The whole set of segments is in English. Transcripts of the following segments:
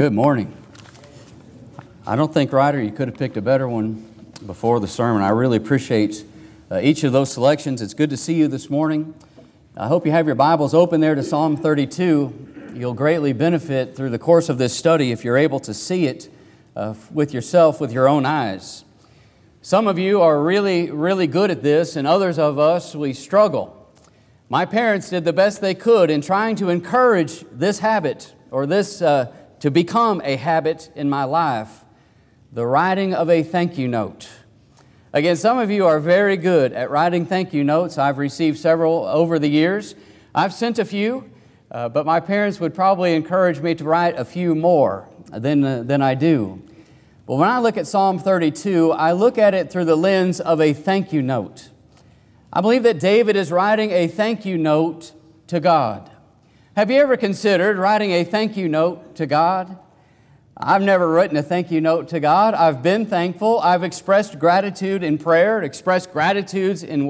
Good morning. I don't think, Ryder, you could have picked a better one before the sermon. I really appreciate each of those selections. It's good to see you this morning. I hope you have your Bibles open there to Psalm 32. You'll greatly benefit through the course of this study if you're able to see it with yourself, with your own eyes. Some of you are really good at this, and others of us, we struggle. My parents did the best they could in trying to encourage this habit, or this to become a habit in my life, the writing of a thank you note. Again, some of you are very good at writing thank you notes. I've received several over the years. I've sent a few, but my parents would probably encourage me to write a few more than I do. But when I look at Psalm 32, I look at it through the lens of a thank you note. I believe that David is writing a thank you note to God. Have you ever considered writing a thank you note to God? I've never written a thank you note to God. I've been thankful. I've expressed gratitude in prayer, expressed gratitude in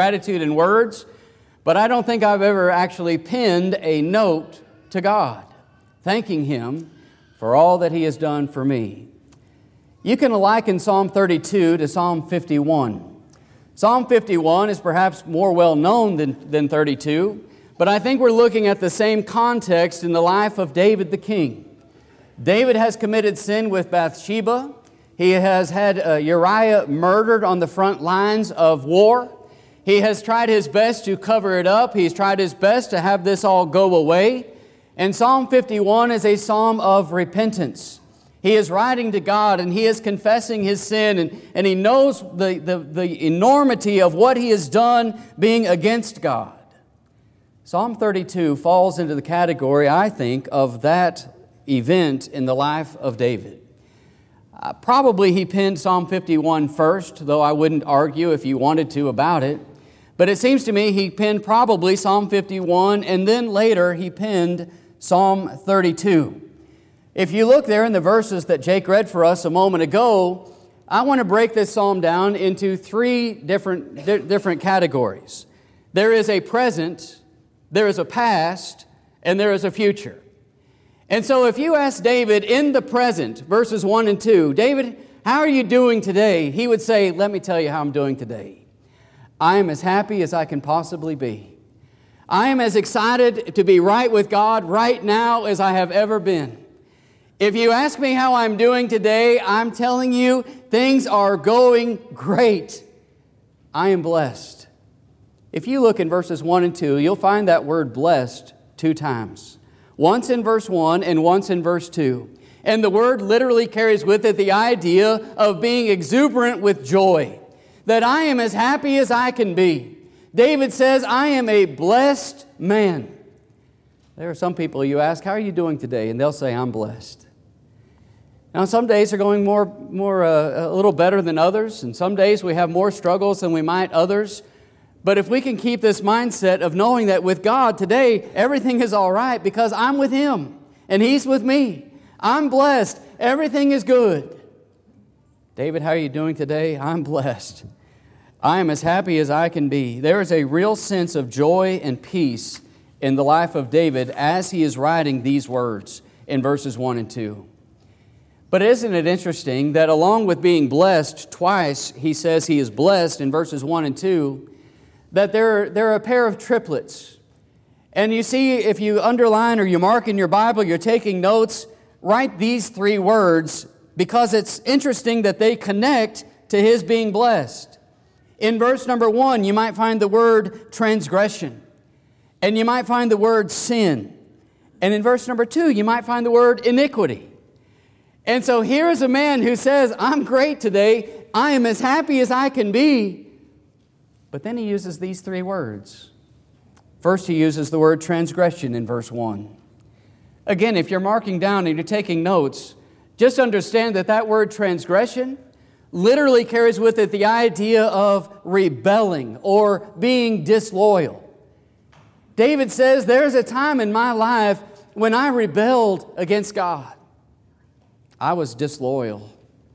words, but I don't think I've ever actually penned a note to God, thanking Him for all that He has done for me. You can liken Psalm 32 to Psalm 51. Psalm 51 is perhaps more well known than 32, but I think we're looking at the same context in the life of David the king. David has committed sin with Bathsheba. He has had Uriah murdered on the front lines of war. He has tried his best to cover it up. He's tried his best to have this all go away. And Psalm 51 is a psalm of repentance. He is writing to God and he is confessing his sin and he knows the enormity of what he has done being against God. Psalm 32 falls into the category, I think, of that event in the life of David. Probably he penned Psalm 51 first, though I wouldn't argue if you wanted to about it. But it seems to me he penned probably Psalm 51 and then later he penned Psalm 32. If you look there in the verses that Jake read for us a moment ago, I want to break this psalm down into three different categories. There is a present, there is a past, and there is a future. And so if you ask David in the present, verses 1 and 2, David, how are you doing today? He would say, let me tell you how I'm doing today. I am as happy as I can possibly be. I am as excited to be right with God right now as I have ever been. If you ask me how I'm doing today, I'm telling you things are going great. I am blessed. If you look in verses 1 and 2, you'll find that word blessed 2 times. Once in verse 1 and once in verse 2. And the word literally carries with it the idea of being exuberant with joy. That I am as happy as I can be. David says, I am a blessed man. There are some people you ask, how are you doing today? And they'll say, I'm blessed. Now some days are going a little better than others. And some days we have more struggles than we might others. But if we can keep this mindset of knowing that with God today, everything is all right because I'm with Him and He's with me. I'm blessed. Everything is good. David, how are you doing today? I'm blessed. I am as happy as I can be. There is a real sense of joy and peace in the life of David as he is writing these words in verses 1 and 2. But isn't it interesting that along with being blessed, twice he says he is blessed in verses 1 and 2, that there are a pair of triplets. And you see, if you underline or you mark in your Bible, you're taking notes, write these 3 words because it's interesting that they connect to his being blessed. In verse number 1, you might find the word transgression. And you might find the word sin. And in verse number 2, you might find the word iniquity. And so here is a man who says, I'm great today. I am as happy as I can be. But then he uses these 3 words. First, he uses the word transgression in verse 1. Again, if you're marking down and you're taking notes, just understand that word transgression literally carries with it the idea of rebelling or being disloyal. David says, there's a time in my life when I rebelled against God. I was disloyal.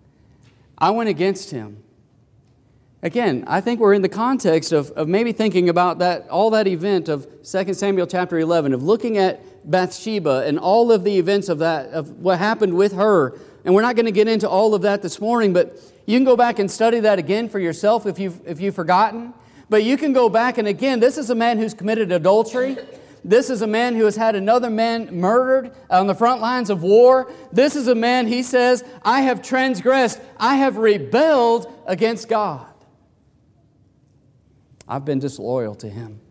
I went against Him. Again, I think we're in the context of maybe thinking about all that event of 2 Samuel chapter 11, of looking at Bathsheba and all of the events of that, of what happened with her. And we're not going to get into all of that this morning, but you can go back and study that again for yourself if you've forgotten. But you can go back, and again, this is a man who's committed adultery. This is a man who has had another man murdered on the front lines of war. This is a man, he says, I have transgressed. I have rebelled against God. I've been disloyal to Him.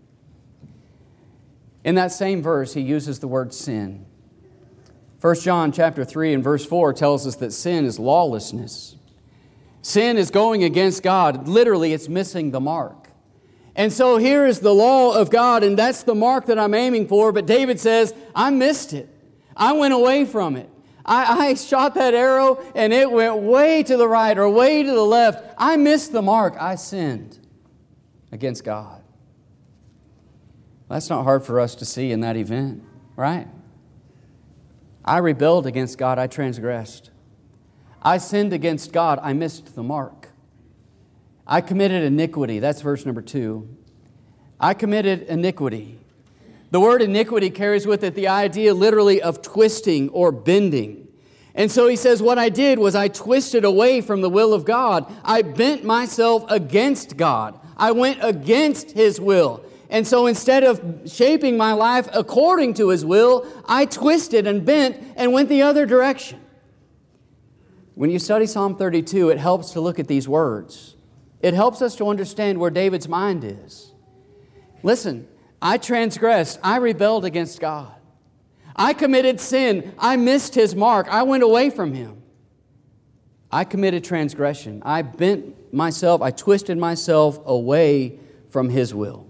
In that same verse, he uses the word sin. 1 John chapter 3 and verse 4 tells us that sin is lawlessness. Sin is going against God. Literally, it's missing the mark. And so here is the law of God, and that's the mark that I'm aiming for. But David says, I missed it. I went away from it. I shot that arrow, and it went way to the right or way to the left. I missed the mark. I sinned against God. That's not hard for us to see in that event, right? I rebelled against God. I transgressed. I sinned against God. I missed the mark. I committed iniquity. That's verse number 2. I committed iniquity. The word iniquity carries with it the idea literally of twisting or bending. And so he says, what I did was I twisted away from the will of God. I bent myself against God. I went against His will. And so instead of shaping my life according to His will, I twisted and bent and went the other direction. When you study Psalm 32, it helps to look at these words. It helps us to understand where David's mind is. Listen, I transgressed. I rebelled against God. I committed sin. I missed His mark. I went away from Him. I committed transgression. I bent myself. I twisted myself away from His will.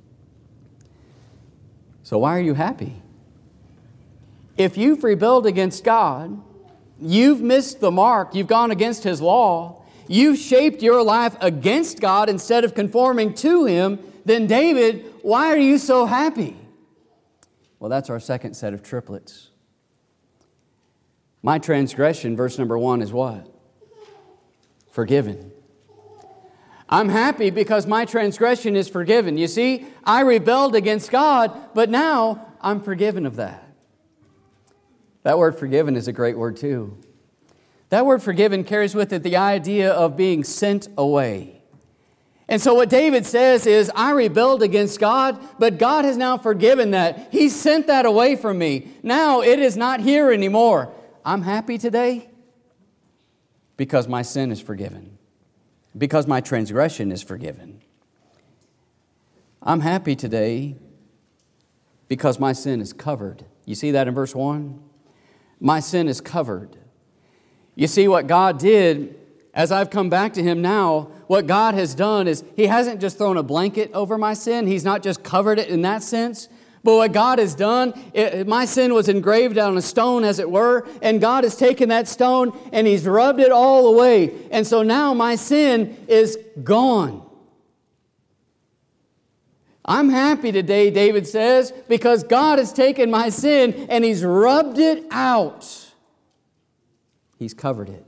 So why are you happy? If you've rebelled against God, you've missed the mark. You've gone against His law. You've shaped your life against God instead of conforming to Him, then David, why are you so happy? Well, that's our second set of triplets. My transgression, verse number 1, is what? Forgiven. I'm happy because my transgression is forgiven. You see, I rebelled against God, but now I'm forgiven of that. That word forgiven is a great word too. That word forgiven carries with it the idea of being sent away. And so what David says is, I rebelled against God, but God has now forgiven that. He sent that away from me. Now it is not here anymore. I'm happy today because my sin is forgiven. Because my transgression is forgiven. I'm happy today because my sin is covered. You see that in verse 1? My sin is covered. You see what God did, as I've come back to Him now, what God has done is He hasn't just thrown a blanket over my sin. He's not just covered it in that sense. But what God has done, my sin was engraved on a stone, as it were, and God has taken that stone and He's rubbed it all away. And so now my sin is gone. I'm happy today, David says, because God has taken my sin and He's rubbed it out. He's covered it.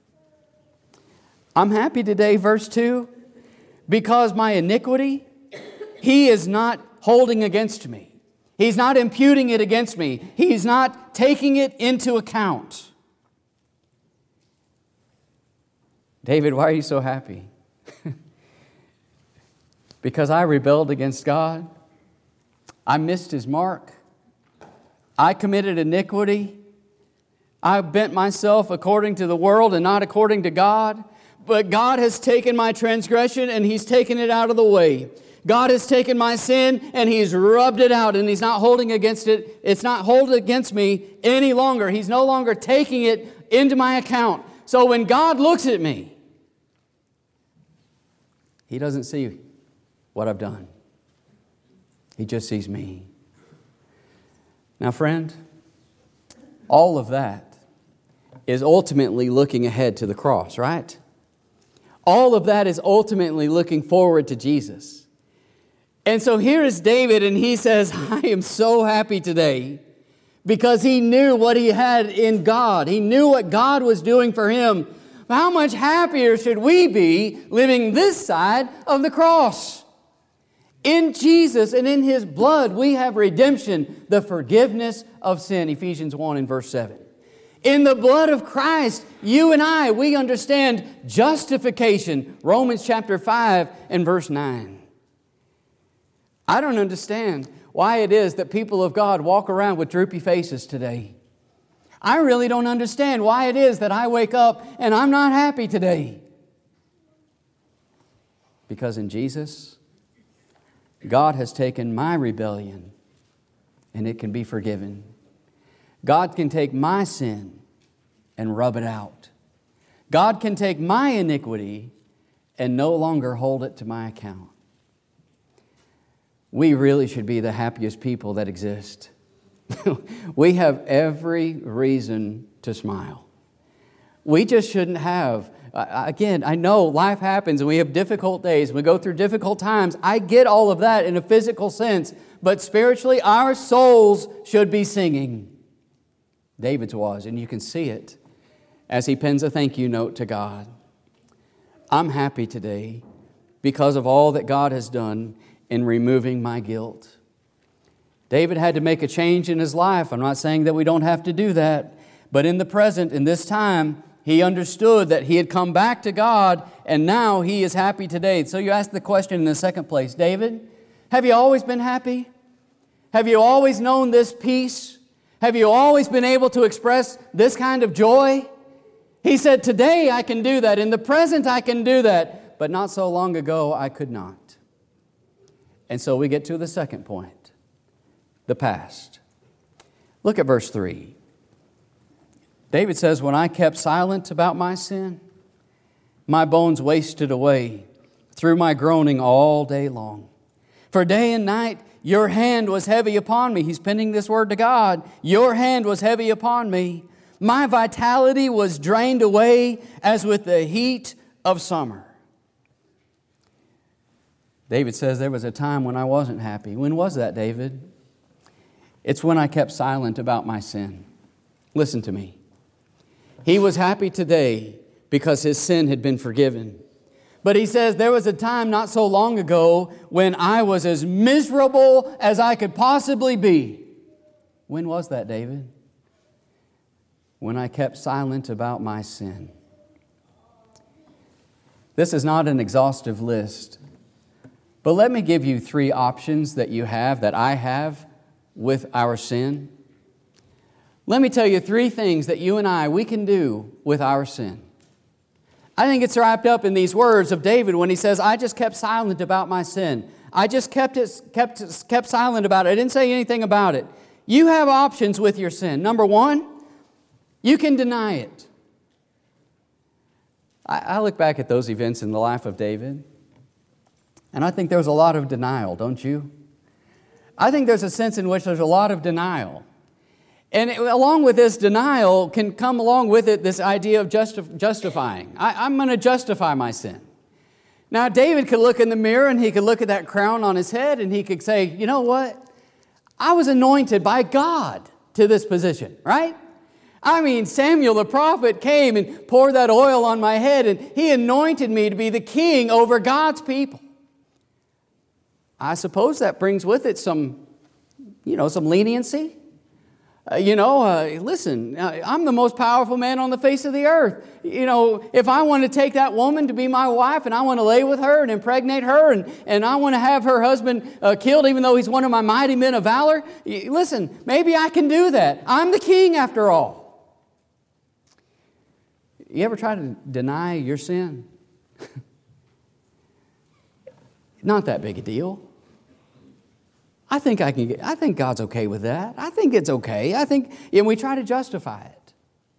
I'm happy today, verse 2, because my iniquity, He is not holding against me. He's not imputing it against me. He's not taking it into account. David, why are you so happy? Because I rebelled against God. I missed His mark. I committed iniquity. I bent myself according to the world and not according to God. But God has taken my transgression and He's taken it out of the way. God has taken my sin and He's rubbed it out, and He's not holding against it. It's not holding against me any longer. He's no longer taking it into my account. So when God looks at me, He doesn't see what I've done. He just sees me. Now, friend, all of that is ultimately looking ahead to the cross, right? All of that is ultimately looking forward to Jesus. And so here is David, and he says, I am so happy today because he knew what he had in God. He knew what God was doing for him. How much happier should we be living this side of the cross? In Jesus and in His blood, we have redemption, the forgiveness of sin. Ephesians 1 and verse 7. In the blood of Christ, you and I, we understand justification. Romans chapter 5 and verse 9. I don't understand why it is that people of God walk around with droopy faces today. I really don't understand why it is that I wake up and I'm not happy today. Because in Jesus, God has taken my rebellion and it can be forgiven. God can take my sin and rub it out. God can take my iniquity and no longer hold it to my account. We really should be the happiest people that exist. We have every reason to smile. We just shouldn't have. Again, I know life happens and we have difficult days. We go through difficult times. I get all of that in a physical sense. But spiritually, our souls should be singing. David's was, and you can see it as he pens a thank you note to God. I'm happy today because of all that God has done in removing my guilt. David had to make a change in his life. I'm not saying that we don't have to do that. But in the present, in this time, he understood that he had come back to God, and now he is happy today. So you ask the question in the second place, David, have you always been happy? Have you always known this peace? Have you always been able to express this kind of joy? He said, today I can do that. In the present I can do that. But not so long ago I could not. And so we get to the second point, the past. Look at verse 3. David says, when I kept silent about my sin, my bones wasted away through my groaning all day long. For day and night your hand was heavy upon me. He's penning this word to God. Your hand was heavy upon me. My vitality was drained away as with the heat of summer. David says there was a time when I wasn't happy. When was that, David? It's when I kept silent about my sin. Listen to me. He was happy today because his sin had been forgiven. But he says there was a time not so long ago when I was as miserable as I could possibly be. When was that, David? When I kept silent about my sin. This is not an exhaustive list, but let me give you 3 options that you have, that I have with our sin. Let me tell you 3 things that you and we can do with our sin. I think it's wrapped up in these words of David when he says, I just kept silent about my sin. I just kept silent about it. I didn't say anything about it. You have options with your sin. Number 1, you can deny it. I look back at those events in the life of David, and I think there was a lot of denial, don't you? I think there's a sense in which there's a lot of denial. And along with this denial can come along with it this idea of justifying. I'm going to justify my sin. Now, David could look in the mirror and he could look at that crown on his head and he could say, you know what? I was anointed by God to this position, right? I mean, Samuel the prophet came and poured that oil on my head and he anointed me to be the king over God's people. I suppose that brings with it some leniency. Listen, I'm the most powerful man on the face of the earth. If I want to take that woman to be my wife and I want to lay with her and impregnate her and I want to have her husband killed even though he's one of my mighty men of valor, listen, maybe I can do that. I'm the king after all. You ever try to deny your sin? Not that big a deal. I think God's okay with that. I think it's okay. And we try to justify it.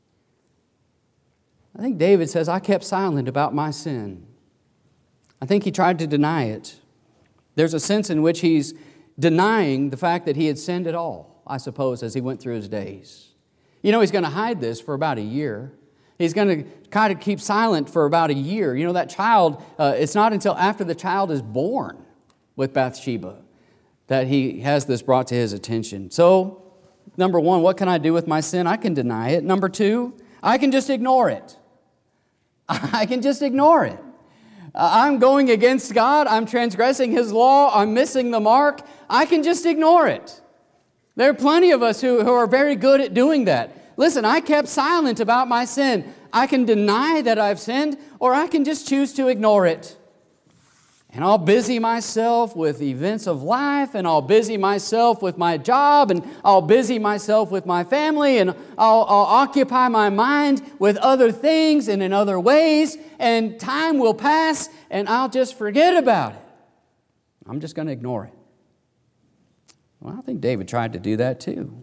I think David says, I kept silent about my sin. I think he tried to deny it. There's a sense in which he's denying the fact that he had sinned at all, I suppose, as he went through his days. He's going to hide this for about a year. He's going to kind of keep silent for about a year. That child, it's not until after the child is born with Bathsheba that he has this brought to his attention. So, number 1, what can I do with my sin? I can deny it. Number 2, I can just ignore it. I can just ignore it. I'm going against God. I'm transgressing His law. I'm missing the mark. I can just ignore it. There are plenty of us who are very good at doing that. Listen, I kept silent about my sin. I can deny that I've sinned, or I can just choose to ignore it. And I'll busy myself with events of life, and I'll busy myself with my job, and I'll busy myself with my family, and I'll occupy my mind with other things and in other ways, and time will pass, and I'll just forget about it. I'm just going to ignore it. Well, I think David tried to do that too.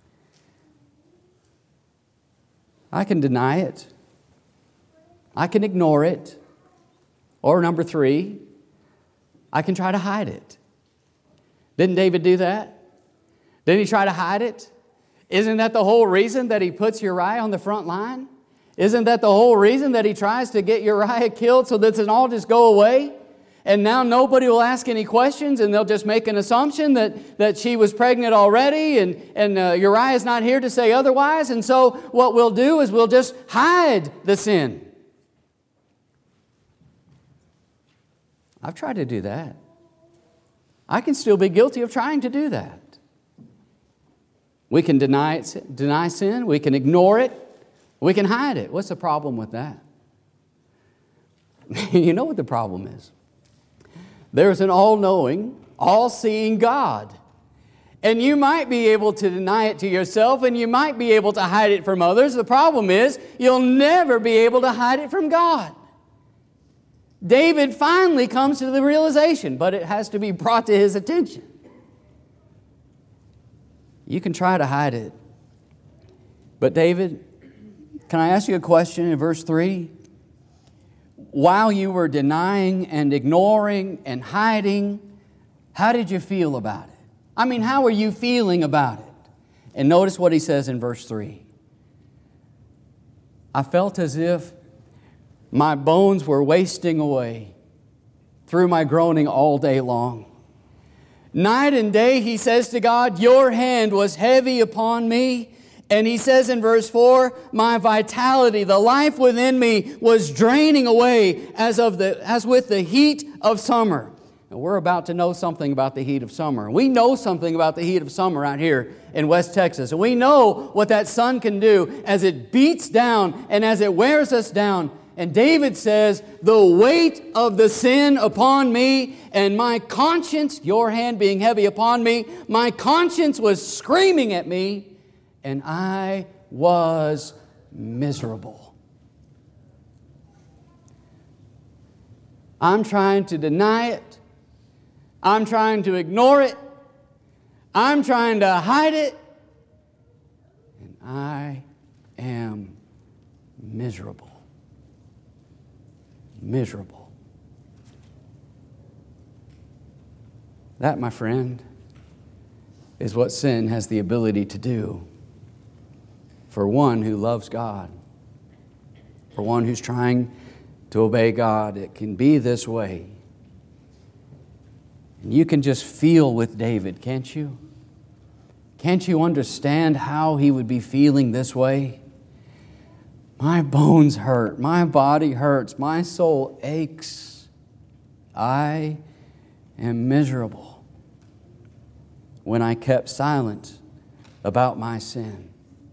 I can deny it. I can ignore it. Or number 3, I can try to hide it. Didn't David do that? Didn't he try to hide it? Isn't that the whole reason that he puts Uriah on the front line? Isn't that the whole reason that he tries to get Uriah killed so that it can all just go away? And now nobody will ask any questions, and they'll just make an assumption that she was pregnant already, and Uriah's not here to say otherwise. And so what we'll do is we'll just hide the sin. I've tried to do that. I can still be guilty of trying to do that. We can deny sin. We can ignore it. We can hide it. What's the problem with that? You know what the problem is? There's an all-knowing, all-seeing God. And you might be able to deny it to yourself, and you might be able to hide it from others. The problem is, you'll never be able to hide it from God. David finally comes to the realization, but it has to be brought to his attention. You can try to hide it. But David, can I ask you a question in verse 3? While you were denying and ignoring and hiding, how did you feel about it? I mean, how are you feeling about it? And notice what he says in verse 3. I felt as if my bones were wasting away through my groaning all day long. Night and day, he says to God, your hand was heavy upon me. And he says in verse 4, my vitality, the life within me was draining away as with the heat of summer. And we're about to know something about the heat of summer. We know something about the heat of summer out here in West Texas. And we know what that sun can do as it beats down and as it wears us down. And David says, the weight of the sin upon me and my conscience, your hand being heavy upon me, my conscience was screaming at me, and I was miserable. I'm trying to deny it. I'm trying to ignore it. I'm trying to hide it. And I am miserable. Miserable. That, my friend, is what sin has the ability to do for one who loves God, for one who's trying to obey God. It can be this way. And you can just feel with David, can't you? Can't you understand how he would be feeling this way? My bones hurt. My body hurts. My soul aches. I am miserable when I kept silent about my sin.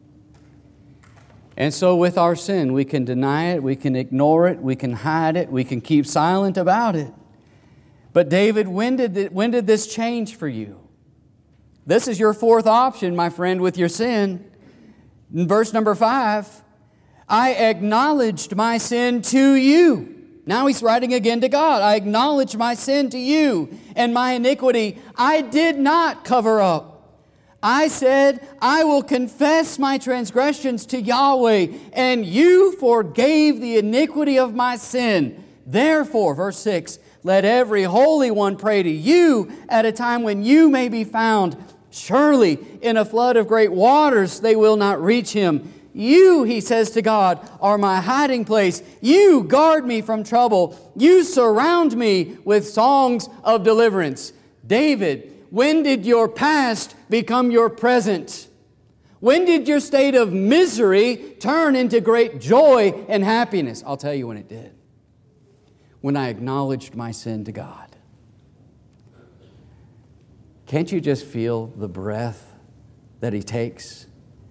And so with our sin, we can deny it, we can ignore it, we can hide it, we can keep silent about it. But David, when did this change for you? This is your fourth option, my friend, with your sin. In verse number 5, I acknowledged my sin to you. Now he's writing again to God. I acknowledged my sin to you, and my iniquity I did not cover up. I said, I will confess my transgressions to Yahweh, and you forgave the iniquity of my sin. Therefore, verse 6, let every holy one pray to you at a time when you may be found. Surely in a flood of great waters they will not reach him. You, he says to God, are my hiding place. You guard me from trouble. You surround me with songs of deliverance. David, when did your past become your present? When did your state of misery turn into great joy and happiness? I'll tell you when it did. when I acknowledged my sin to God. Can't you just feel the breath that He takes?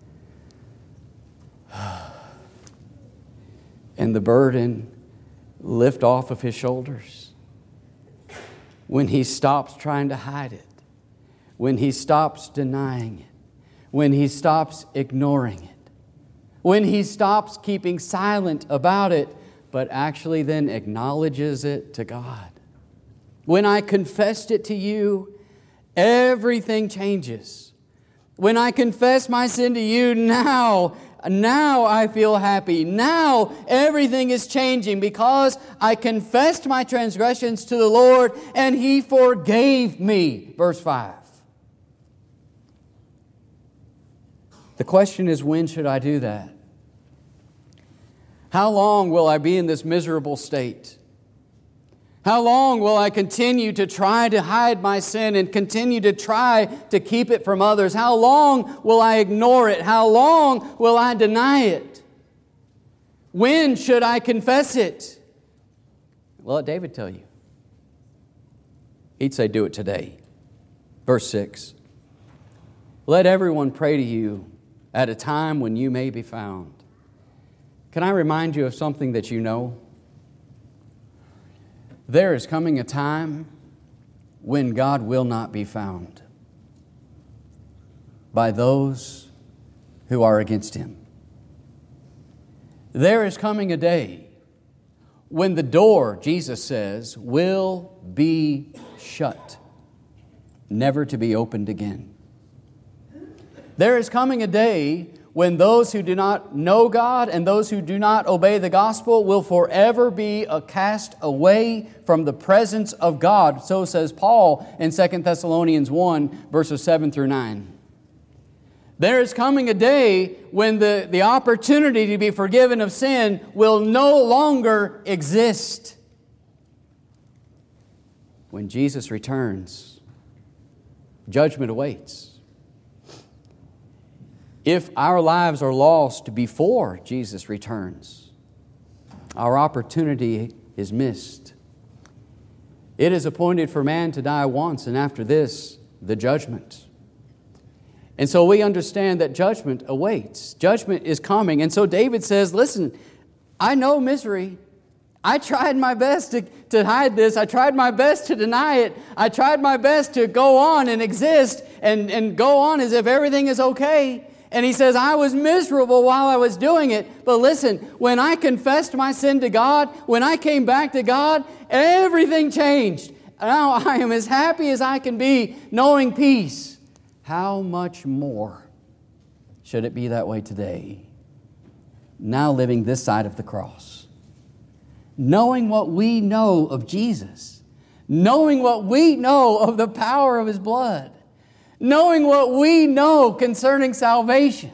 And the burden lift off of His shoulders. When He stops trying to hide it. When He stops denying it. When He stops ignoring it. When He stops keeping silent about it, but actually then acknowledges it to God. When I confessed it to you, everything changes. When I confess my sin to you, now I feel happy. Now everything is changing because I confessed my transgressions to the Lord and He forgave me. Verse 5. The question is, when should I do that? How long will I be in this miserable state? How long will I continue to try to hide my sin and continue to try to keep it from others? How long will I ignore it? How long will I deny it? When should I confess it? Well, let David tell you. He'd say, do it today. Verse 6. Let everyone pray to you at a time when you may be found. Can I remind you of something that you know? There is coming a time when God will not be found by those who are against Him. There is coming a day when the door, Jesus says, will be shut, never to be opened again. There is coming a day when those who do not know God and those who do not obey the gospel will forever be cast away from the presence of God. So says Paul in 2 Thessalonians 1, verses 7 through 9. There is coming a day when the opportunity to be forgiven of sin will no longer exist. When Jesus returns, judgment awaits. If our lives are lost before Jesus returns, our opportunity is missed. It is appointed for man to die once, and after this, the judgment. And so we understand that judgment awaits. Judgment is coming. And so David says, listen, I know misery. I tried my best to hide this. I tried my best to deny it. I tried my best to go on and exist and go on as if everything is okay. And he says, I was miserable while I was doing it. But listen, when I confessed my sin to God, when I came back to God, everything changed. Now I am as happy as I can be, knowing peace. How much more should it be that way today? Now living this side of the cross. Knowing what we know of Jesus. Knowing what we know of the power of His blood. Knowing what we know concerning salvation.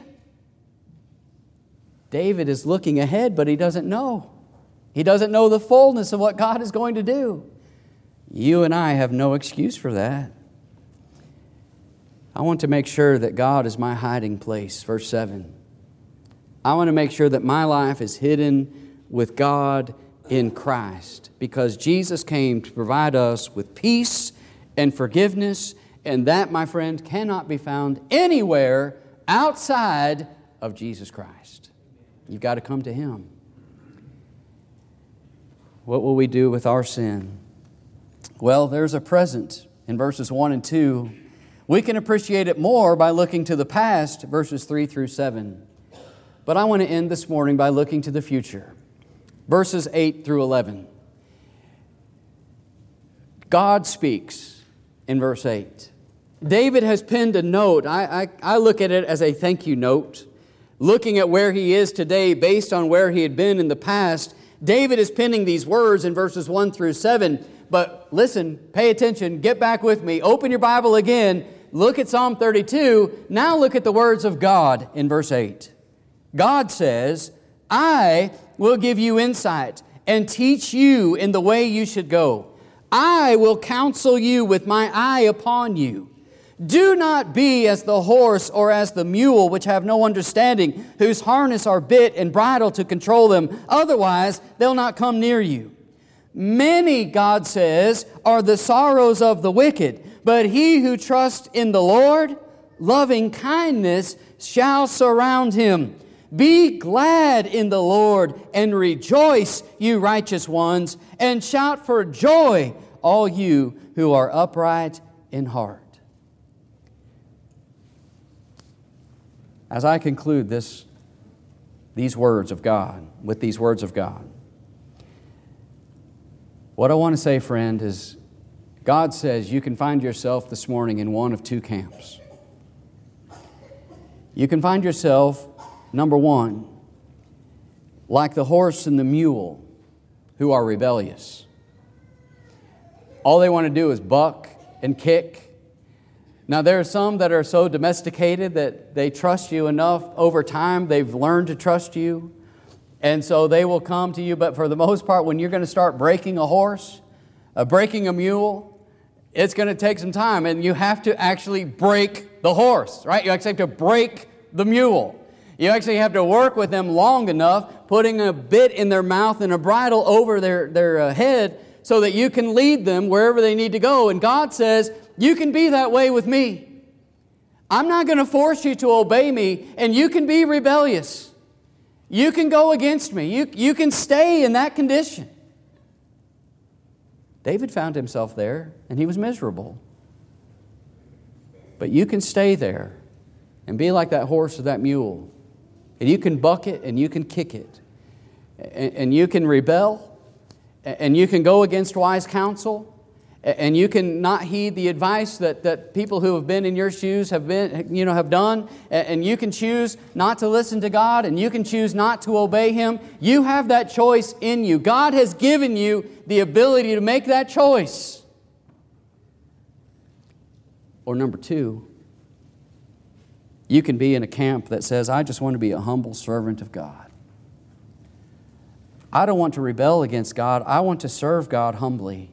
David is looking ahead, but he doesn't know. He doesn't know the fullness of what God is going to do. You and I have no excuse for that. I want to make sure that God is my hiding place. Verse 7. I want to make sure that my life is hidden with God in Christ, because Jesus came to provide us with peace and forgiveness. And that, my friend, cannot be found anywhere outside of Jesus Christ. You've got to come to Him. What will we do with our sin? Well, there's a present in verses 1 and 2. We can appreciate it more by looking to the past, verses 3 through 7. But I want to end this morning by looking to the future, verses 8 through 11. God speaks. In verse 8, David has penned a note. I look at it as a thank you note. Looking at where he is today based on where he had been in the past, David is penning these words in verses 1 through 7. But listen, pay attention, get back with me. Open your Bible again. Look at Psalm 32. Now look at the words of God in verse 8. God says, I will give you insight and teach you in the way you should go. I will counsel you with my eye upon you. Do not be as the horse or as the mule, which have no understanding, whose harness are bit and bridle to control them. Otherwise, they'll not come near you. Many, God says, are the sorrows of the wicked, but he who trusts in the Lord, loving kindness shall surround him. Be glad in the Lord and rejoice, you righteous ones, and shout for joy, all you who are upright in heart. As I conclude these words of God, with these words of God, what I want to say, friend, is God says you can find yourself this morning in one of two camps. You can find yourself, number one, like the horse and the mule who are rebellious. All they want to do is buck and kick. Now, there are some that are so domesticated that they trust you enough over time. They've learned to trust you. And so they will come to you. But for the most part, when you're going to start breaking a horse, breaking a mule, it's going to take some time. And you have to actually break the horse, right? You actually have to break the mule. You actually have to work with them long enough, putting a bit in their mouth and a bridle over their head so that you can lead them wherever they need to go. And God says, you can be that way with me. I'm not going to force you to obey me, and you can be rebellious. You can go against me. You can stay in that condition. David found himself there, and he was miserable. But you can stay there and be like that horse or that mule. And you can buck it and you can kick it. And you can rebel. And you can go against wise counsel. And you can not heed the advice that people who have been in your shoes have done. And you can choose not to listen to God. And you can choose not to obey Him. You have that choice in you. God has given you the ability to make that choice. Or number two, you can be in a camp that says, I just want to be a humble servant of God. I don't want to rebel against God. I want to serve God humbly.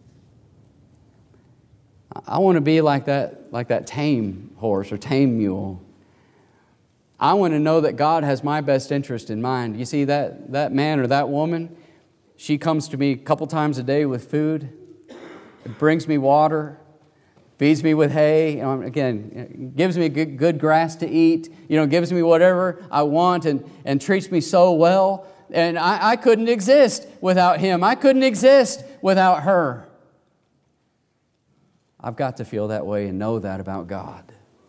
I want to be like that tame horse or tame mule. I want to know that God has my best interest in mind. You see, that man or that woman, she comes to me a couple times a day with food. It brings me water. Feeds me with hay, again, gives me good grass to eat, gives me whatever I want and treats me so well. And I couldn't exist without him. I couldn't exist without her. I've got to feel that way and know that about God.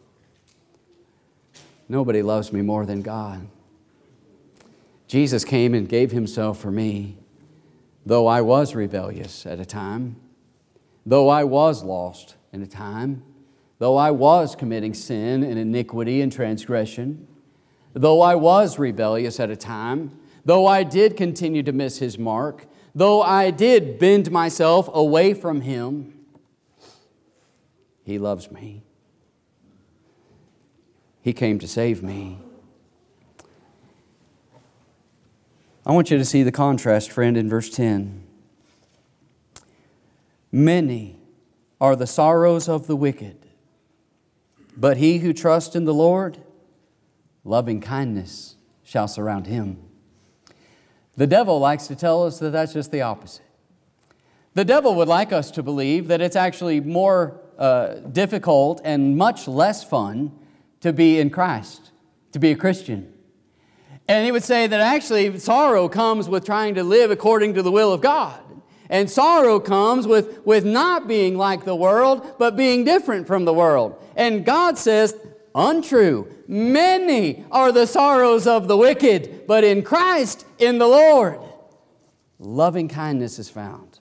Nobody loves me more than God. Jesus came and gave Himself for me, though I was rebellious at a time, though I was lost in a time, though I was committing sin and iniquity and transgression, though I was rebellious at a time, though I did continue to miss His mark, though I did bend myself away from Him, He loves me. He came to save me. I want you to see the contrast, friend, in verse 10. Many are the sorrows of the wicked, but he who trusts in the Lord, loving kindness shall surround him. The devil likes to tell us that that's just the opposite. The devil would like us to believe that it's actually more difficult and much less fun to be in Christ, to be a Christian. And he would say that actually sorrow comes with trying to live according to the will of God. And sorrow comes with not being like the world, but being different from the world. And God says, untrue. Many are the sorrows of the wicked, but in Christ, in the Lord, loving kindness is found.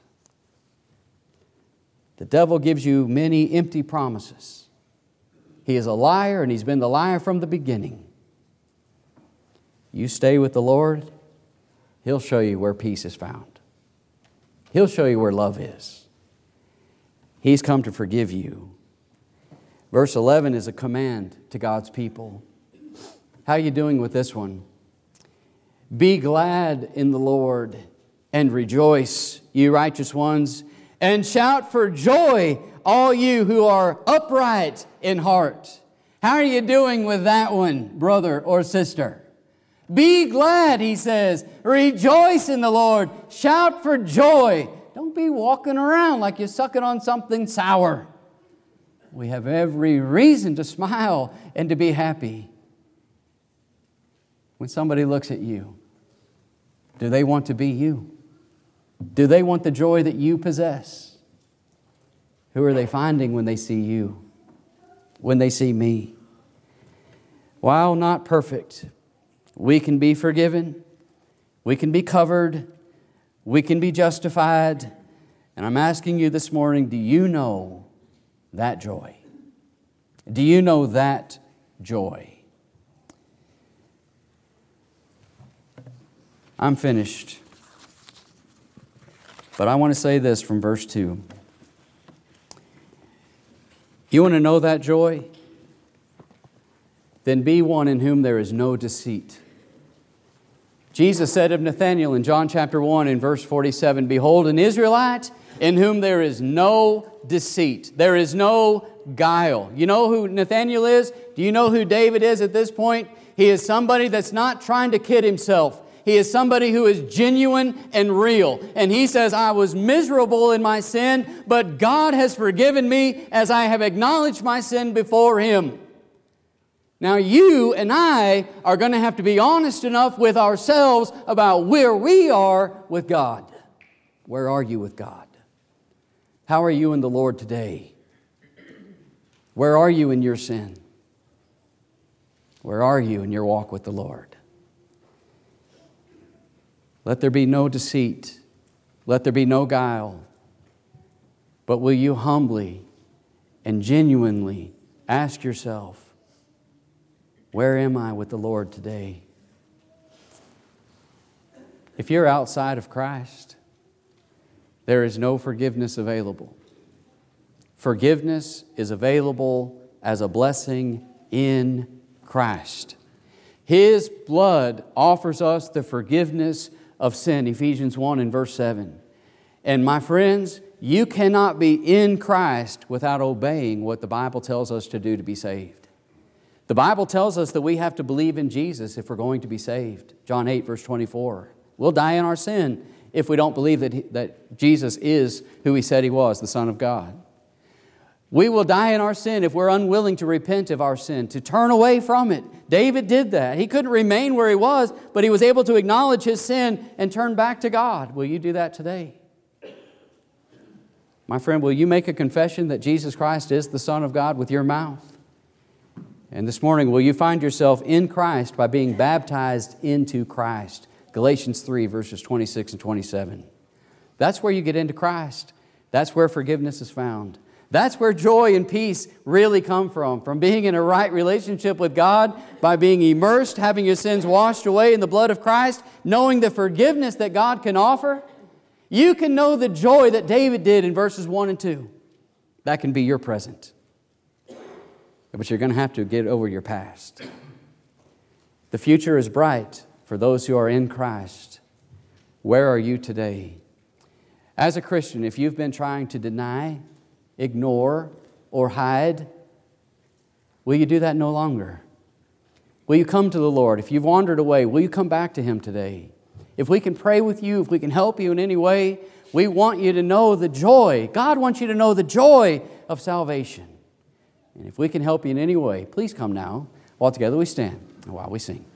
The devil gives you many empty promises. He is a liar, and he's been the liar from the beginning. You stay with the Lord, He'll show you where peace is found. He'll show you where love is. He's come to forgive you. Verse 11 is a command to God's people. How are you doing with this one? Be glad in the Lord and rejoice, you righteous ones, and shout for joy, all you who are upright in heart. How are you doing with that one, brother or sister? Be glad, He says. Rejoice in the Lord. Shout for joy. Don't be walking around like you're sucking on something sour. We have every reason to smile and to be happy. When somebody looks at you, do they want to be you? Do they want the joy that you possess? Who are they finding when they see you? When they see me? While not perfect, we can be forgiven. We can be covered. We can be justified. And I'm asking you this morning, do you know that joy? Do you know that joy? I'm finished. But I want to say this from verse 2. You want to know that joy? Then be one in whom there is no deceit. Jesus said of Nathanael in John chapter 1 in verse 47, Behold, an Israelite in whom there is no deceit. There is no guile. You know who Nathanael is? Do you know who David is at this point? He is somebody that's not trying to kid himself. He is somebody who is genuine and real. And he says, I was miserable in my sin, but God has forgiven me as I have acknowledged my sin before Him. Now you and I are going to have to be honest enough with ourselves about where we are with God. Where are you with God? How are you in the Lord today? Where are you in your sin? Where are you in your walk with the Lord? Let there be no deceit. Let there be no guile. But will you humbly and genuinely ask yourself, where am I with the Lord today? If you're outside of Christ, there is no forgiveness available. Forgiveness is available as a blessing in Christ. His blood offers us the forgiveness of sin, Ephesians 1 and verse 7. And my friends, you cannot be in Christ without obeying what the Bible tells us to do to be saved. The Bible tells us that we have to believe in Jesus if we're going to be saved. John 8 verse 24. We'll die in our sin if we don't believe that Jesus is who He said He was, the Son of God. We will die in our sin if we're unwilling to repent of our sin, to turn away from it. David did that. He couldn't remain where he was, but he was able to acknowledge his sin and turn back to God. Will you do that today? My friend, will you make a confession that Jesus Christ is the Son of God with your mouth? And this morning, will you find yourself in Christ by being baptized into Christ? Galatians 3 verses 26 and 27. That's where you get into Christ. That's where forgiveness is found. That's where joy and peace really come from being in a right relationship with God, by being immersed, having your sins washed away in the blood of Christ, knowing the forgiveness that God can offer. You can know the joy that David did in verses 1 and 2. That can be your present. But you're going to have to get over your past. The future is bright for those who are in Christ. Where are you today? As a Christian, if you've been trying to deny, ignore, or hide, will you do that no longer? Will you come to the Lord? If you've wandered away, will you come back to Him today? If we can pray with you, if we can help you in any way, we want you to know the joy. God wants you to know the joy of salvation. And if we can help you in any way, please come now. While together we stand and while we sing.